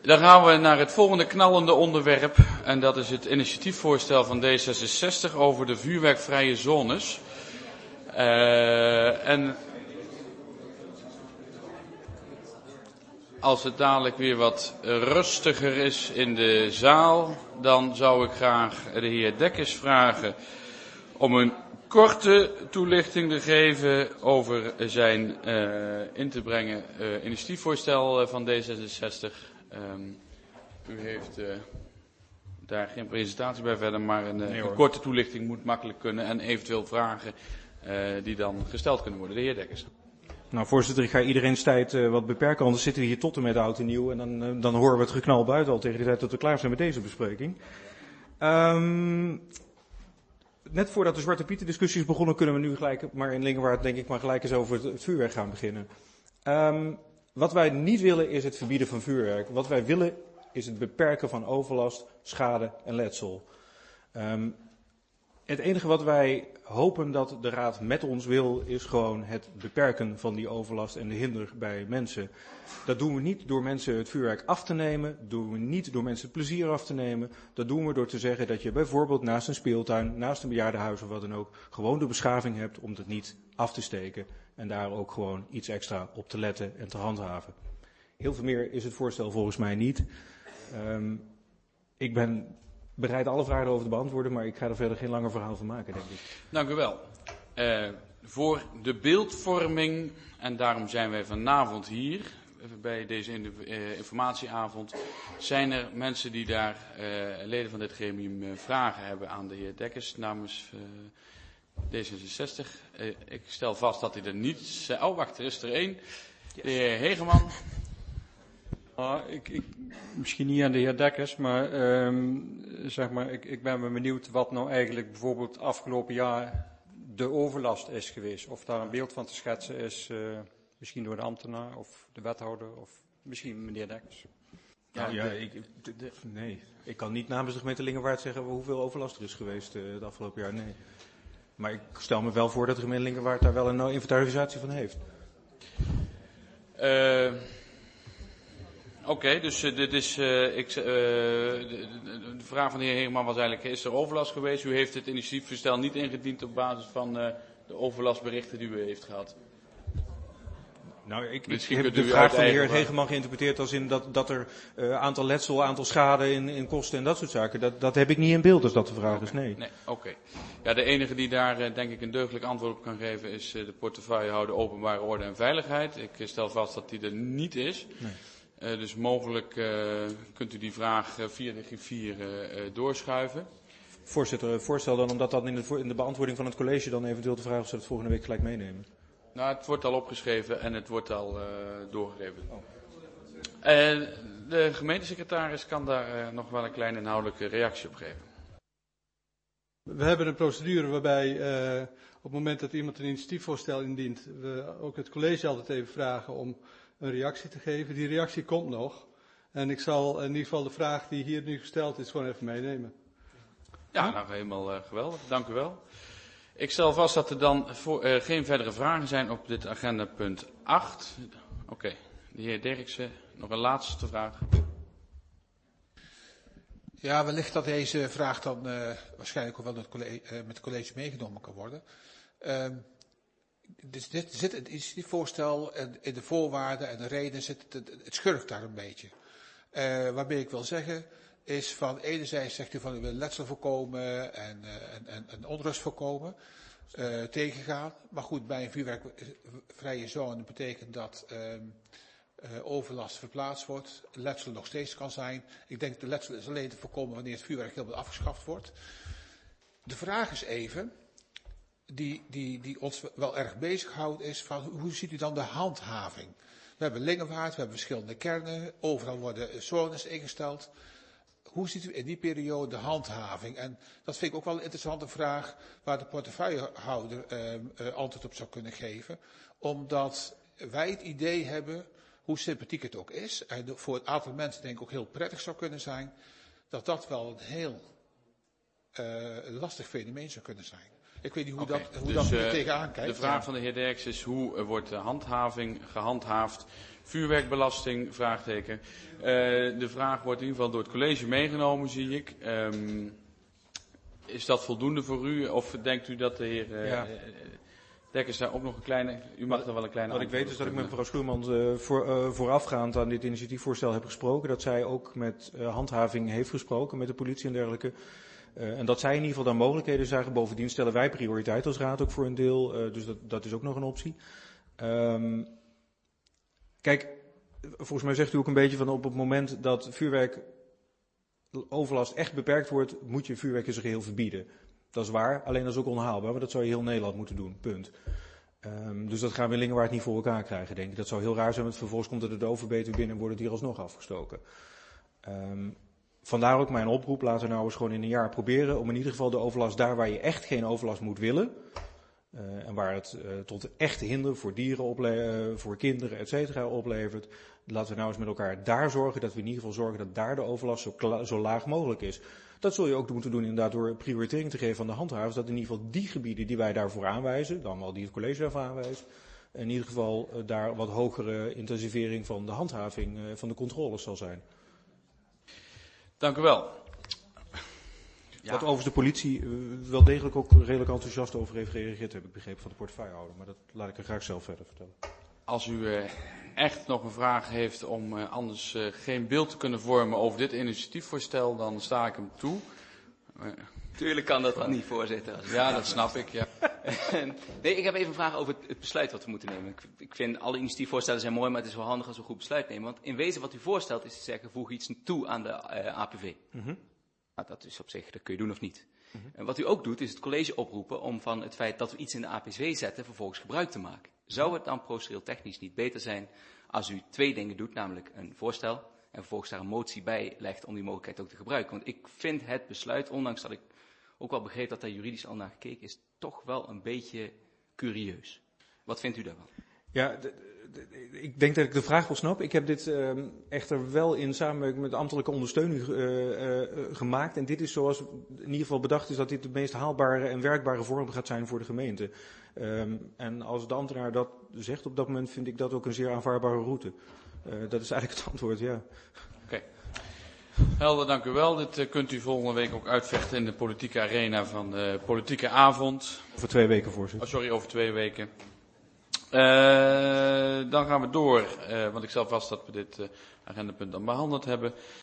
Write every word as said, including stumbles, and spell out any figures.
Dan gaan we naar het volgende knallende onderwerp. En dat is het initiatiefvoorstel van D zesenzestig over de vuurwerkvrije zones. Uh, en als het dadelijk weer wat rustiger is in de zaal, dan zou ik graag de heer Dekkers vragen om een korte toelichting te geven over zijn uh, in te brengen uh, initiatiefvoorstel van D zesenzestig. Um, u heeft uh, daar geen presentatie bij verder, maar een, nee, een korte toelichting moet makkelijk kunnen en eventueel vragen uh, die dan gesteld kunnen worden. De heer Dekkers. Nou, voorzitter, ik ga iedereen's tijd uh, wat beperken, anders zitten we hier tot en met oud en nieuw en dan, uh, dan horen we het geknal buiten al tegen de tijd dat we klaar zijn met deze bespreking. Um, net voordat de Zwarte Pieten discussies begonnen, kunnen we nu gelijk, maar in Lingewaard denk ik maar gelijk eens over het, het vuurwerk gaan beginnen. Um, wat wij niet willen is het verbieden van vuurwerk. Wat wij willen is het beperken van overlast, schade en letsel. Um, Het enige wat wij hopen dat de Raad met ons wil, is gewoon het beperken van die overlast en de hinder bij mensen. Dat doen we niet door mensen het vuurwerk af te nemen, dat doen we niet door mensen het plezier af te nemen. Dat doen we door te zeggen dat je bijvoorbeeld naast een speeltuin, naast een bejaardenhuis of wat dan ook, gewoon de beschaving hebt om het niet af te steken. En daar ook gewoon iets extra op te letten en te handhaven. Heel veel meer is het voorstel volgens mij niet. Um, ik ben bereid alle vragen erover te beantwoorden, maar ik ga er verder geen langer verhaal van maken, denk ik. Dank u wel. Uh, voor de beeldvorming, en daarom zijn wij vanavond hier, bij deze uh, informatieavond, zijn er mensen die daar, uh, leden van dit gremium, uh, vragen hebben aan de heer Dekkers namens uh, D zesenzestig. Uh, ik stel vast dat hij er niet zei. Oh, wacht, er is er één. De heer Hegeman. Uh, ik, ik, misschien niet aan de heer Dekkers, maar, um, zeg maar ik, ik ben me benieuwd wat nou eigenlijk bijvoorbeeld afgelopen jaar de overlast is geweest. Of daar een beeld van te schetsen is, uh, misschien door de ambtenaar of de wethouder of misschien meneer Dekkers. Ja, ja ik, de, de, nee, ik kan niet namens de gemeente Lingewaard zeggen hoeveel overlast er is geweest uh, het afgelopen jaar, nee. Maar ik stel me wel voor dat de gemeente Lingewaard daar wel een uh, inventarisatie van heeft. Uh... Oké, okay, dus uh, dit is, uh, ik, uh, de, de, de vraag van de heer Heerman was eigenlijk, is er overlast geweest? U heeft het initiatiefvoorstel niet ingediend op basis van uh, de overlastberichten die u heeft gehad. Nou, ik, ik heb de vraag van de heer Hegeman geïnterpreteerd als in dat, dat er uh, aantal letsel, aantal schade in, in kosten en dat soort zaken. Dat, dat heb ik niet in beeld als dat de vraag okay. is, nee. nee Oké. Okay. Ja, de enige die daar uh, denk ik een deugdelijk antwoord op kan geven is uh, de portefeuillehouder openbare orde en veiligheid. Ik uh, stel vast dat die er niet is. Nee. Uh, dus mogelijk uh, kunt u die vraag uh, via de griffier uh, uh, doorschuiven. Voorzitter, voorstel dan om dat dan in de, in de beantwoording van het college dan eventueel te vragen of ze het volgende week gelijk meenemen. Nou, het wordt al opgeschreven en het wordt al uh, doorgegeven. Oh. Uh, de gemeentesecretaris kan daar uh, nog wel een kleine inhoudelijke reactie op geven. We hebben een procedure waarbij uh, op het moment dat iemand een initiatiefvoorstel indient, we ook het college altijd even vragen om een reactie te geven. Die reactie komt nog. En ik zal in ieder geval de vraag die hier nu gesteld is gewoon even meenemen. Ja, nou helemaal uh, geweldig. Dank u wel. Ik stel vast dat er dan voor, uh, geen verdere vragen zijn op dit agenda punt acht. Oké, okay. De heer Derksen, nog een laatste vraag. Ja, wellicht dat deze vraag dan uh, waarschijnlijk ook wel met het college, uh, met het college meegenomen kan worden. Uh, Dus dit zit het initiatiefvoorstel en in de voorwaarden en de reden zit het, het, het schurkt daar een beetje. Uh, waarmee ik wil zeggen is van enerzijds zegt u van u wil letsel voorkomen en, uh, en, en, en onrust voorkomen, uh, tegengaan. Maar goed, bij een vuurwerkvrije zone betekent dat uh, uh, overlast verplaatst wordt, letsel nog steeds kan zijn. Ik denk dat de letsel is alleen te voorkomen wanneer het vuurwerk helemaal afgeschaft wordt. De vraag is even, Die, die, die ons wel erg bezighoudt is van hoe ziet u dan de handhaving? We hebben Lingewaard, we hebben verschillende kernen, overal worden zones ingesteld. Hoe ziet u in die periode de handhaving? En dat vind ik ook wel een interessante vraag waar de portefeuillehouder uh, uh, antwoord op zou kunnen geven. Omdat wij het idee hebben, hoe sympathiek het ook is, en voor het aantal mensen denk ik ook heel prettig zou kunnen zijn, dat dat wel een heel uh, lastig fenomeen zou kunnen zijn. Ik weet niet hoe Oké, dat, hoe dus, dat er uh, tegenaan kijkt. De vraag Ja. van de heer Derks is hoe uh, wordt de handhaving gehandhaafd? Vuurwerkbelasting, vraagteken. Uh, de vraag wordt in ieder geval door het college meegenomen, zie ik. Um, is dat voldoende voor u? Of denkt u dat de heer uh, Ja. Dekkers daar ook nog een kleine... U mag er wel een kleine... Wat ik weet is dat ik met mevrouw Schuurmans uh, voor, uh, voorafgaand aan dit initiatiefvoorstel heb gesproken. Dat zij ook met uh, handhaving heeft gesproken, met de politie en dergelijke. Uh, en dat zij in ieder geval daar mogelijkheden zagen. Bovendien stellen wij prioriteit als raad ook voor een deel. Uh, dus dat, dat is ook nog een optie. Um, kijk, volgens mij zegt u ook een beetje van op het moment dat vuurwerkoverlast echt beperkt wordt, moet je vuurwerk in zijn geheel verbieden. Dat is waar, alleen dat is ook onhaalbaar, maar dat zou je heel Nederland moeten doen, punt. Um, dus dat gaan we in Lingewaard niet voor elkaar krijgen, denk ik. Dat zou heel raar zijn, want vervolgens komt het de overbeter binnen en wordt het hier alsnog afgestoken. Um, vandaar ook mijn oproep, laten we nou eens gewoon in een jaar proberen om in ieder geval de overlast daar waar je echt geen overlast moet willen, uh, en waar het uh, tot echt hinder voor dieren, ople- uh, voor kinderen, et cetera oplevert, laten we nou eens met elkaar daar zorgen dat we in ieder geval zorgen dat daar de overlast zo, kla- zo laag mogelijk is. Dat zul je ook moeten doen inderdaad door prioritering te geven aan de handhavers. Dat in ieder geval die gebieden die wij daarvoor aanwijzen, dan wel die het college daarvoor aanwijst, in ieder geval uh, daar wat hogere intensivering van de handhaving, uh, van de controles zal zijn. Dank u wel. Ja. Wat overigens de politie uh, wel degelijk ook redelijk enthousiast over heeft gereageerd, heb ik begrepen van de portefeuillehouder. Maar dat laat ik er graag zelf verder vertellen. Als u uh, echt nog een vraag heeft om uh, anders uh, geen beeld te kunnen vormen over dit initiatiefvoorstel, dan sta ik hem toe. Uh, Tuurlijk kan dat dan niet, voorzitter. Ja, dat snap ik, ja. Nee, ik heb even een vraag over het, het besluit wat we moeten nemen. Ik, ik vind alle initiatiefvoorstellen zijn mooi, maar het is wel handig als we een goed besluit nemen. Want in wezen wat u voorstelt is te zeggen, voeg iets toe aan de uh, A P V. Mm-hmm. Nou, dat is op zich, dat kun je doen of niet. Mm-hmm. En wat u ook doet, is het college oproepen om van het feit dat we iets in de A P V zetten, vervolgens gebruik te maken. Zou het dan procedureel technisch niet beter zijn als u twee dingen doet, namelijk een voorstel en vervolgens daar een motie bij legt om die mogelijkheid ook te gebruiken? Want ik vind het besluit, ondanks dat ik ook wel begreep dat daar juridisch al naar gekeken is, toch wel een beetje curieus. Wat vindt u daarvan? Ja, d- d- ik denk dat ik de vraag wel snap. Ik heb dit uh, echter wel in samenwerking met ambtelijke ondersteuning uh, uh, gemaakt. En dit is zoals in ieder geval bedacht is dat dit de meest haalbare en werkbare vorm gaat zijn voor de gemeente. Um, en als de ambtenaar dat zegt op dat moment, vind ik dat ook een zeer aanvaardbare route. Uh, dat is eigenlijk het antwoord, ja. Oké. Okay. Helder, dank u wel. Dit uh, kunt u volgende week ook uitvechten in de politieke arena van de politieke avond. Over twee weken, voorzitter. Oh, sorry, over twee weken. Uh, dan gaan we door, uh, want ik stel vast dat we dit uh, agendapunt dan behandeld hebben.